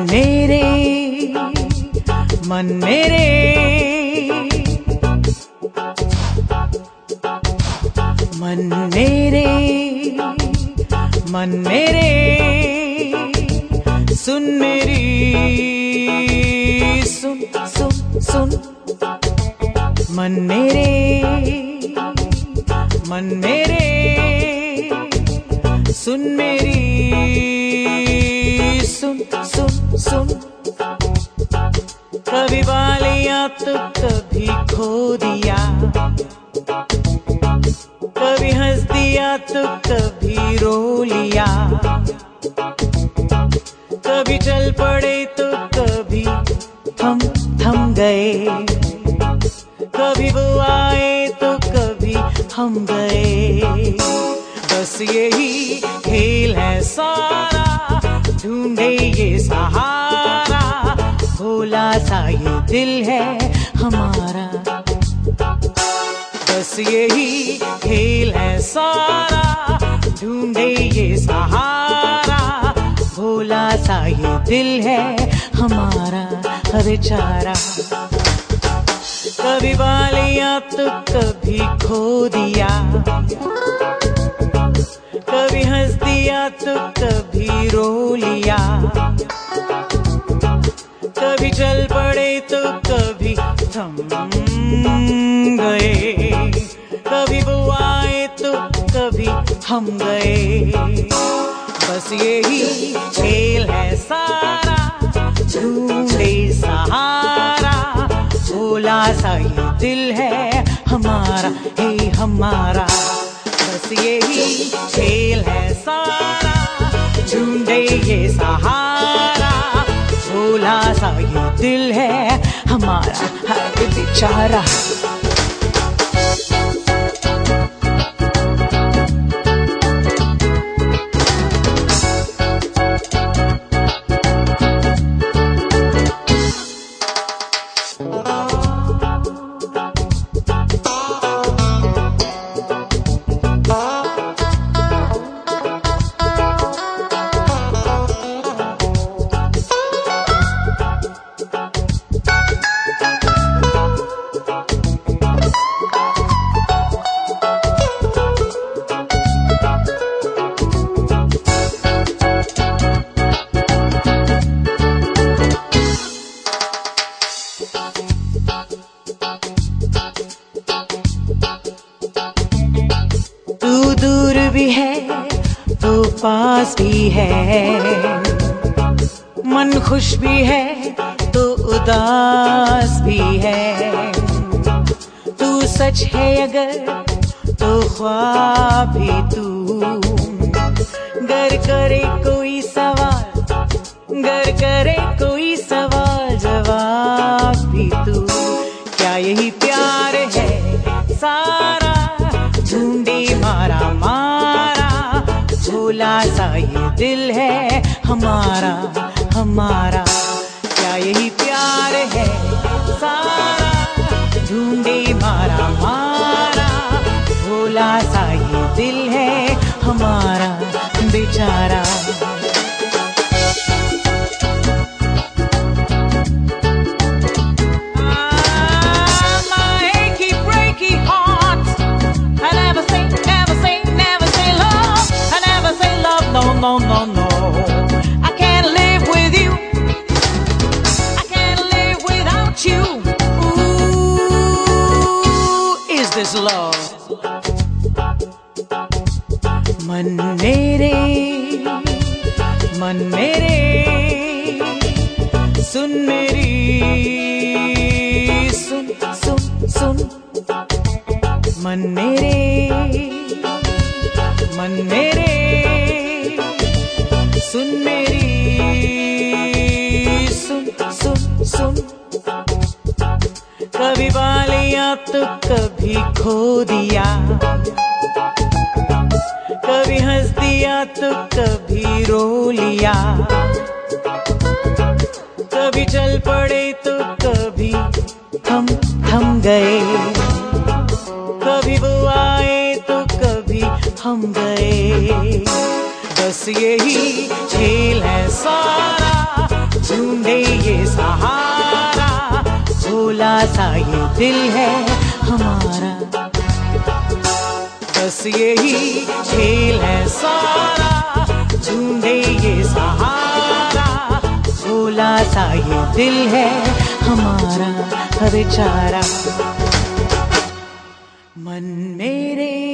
मेरे मन मेरे मन मेरे मन मेरे सुन मेरी सुन सुन सुन मन मेरे सुन मेरी सुन सुन सुन। कभी बालियां तो कभी खो दिया, कभी हंस दिया तो कभी रो लिया, कभी चल पड़े तो कभी थम थम गए, कभी वो आए तो कभी हम गए। बस यही खेल है सारा, ढूंढे ये सहारा, भोला सा ये दिल है हमारा। बस यही खेल है सारा, ढूंढे ये सहारा, भोला सा ये दिल है हमारा। बेचारा कभी बालियां तो कभी खो दिया, कभी हंस दिया तो कभी रो लिया, कभी चल पड़े तो कभी थम गए, कभी वो आए तो कभी हम गए। बस यही खेल है सारा, ढूंढे सहारा, भोला सा ये दिल है हमारा, हे हमारा। बस यही खेल है सारा, ढूंढे ये सहारा, भोला सा ये दिल है हमारा। हाय बेचारा भी है तो पास भी है, मन खुश भी है तो उदास भी है। तू सच है अगर तो ख्वाब भी तू, गर करे कोई सवाल, गर करे कोई सवाल, जवाब भी तू। क्या यही प्यार है सारा, ढूंढे मारा मारा, भोला सा ये दिल है हमारा हमारा। क्या यही प्यार है सारा, ढूंढे मारा मारा, भोला सा ये दिल है हमारा। बेचारा no, no, no, I can't live with you, I can't live without you. Ooh, is this love? मन मेरे सुन मेरी सुन सुन सुन। मन मेरे सुन मेरी सुन सुन सुन। कभी बालियां तो कभी खो दिया, कभी हंस दिया तो कभी रो लिया, कभी चल पड़े तो कभी हम थम गए, कभी वो आए तो कभी हम गए। बस यही खेल है सारा, सहारा, भोला सा ये दिल है हमारा। बस यही खेल है सारा, ढूंढे ये सहारा, भोला सा ये दिल है हमारा बेचारा। मन मेरे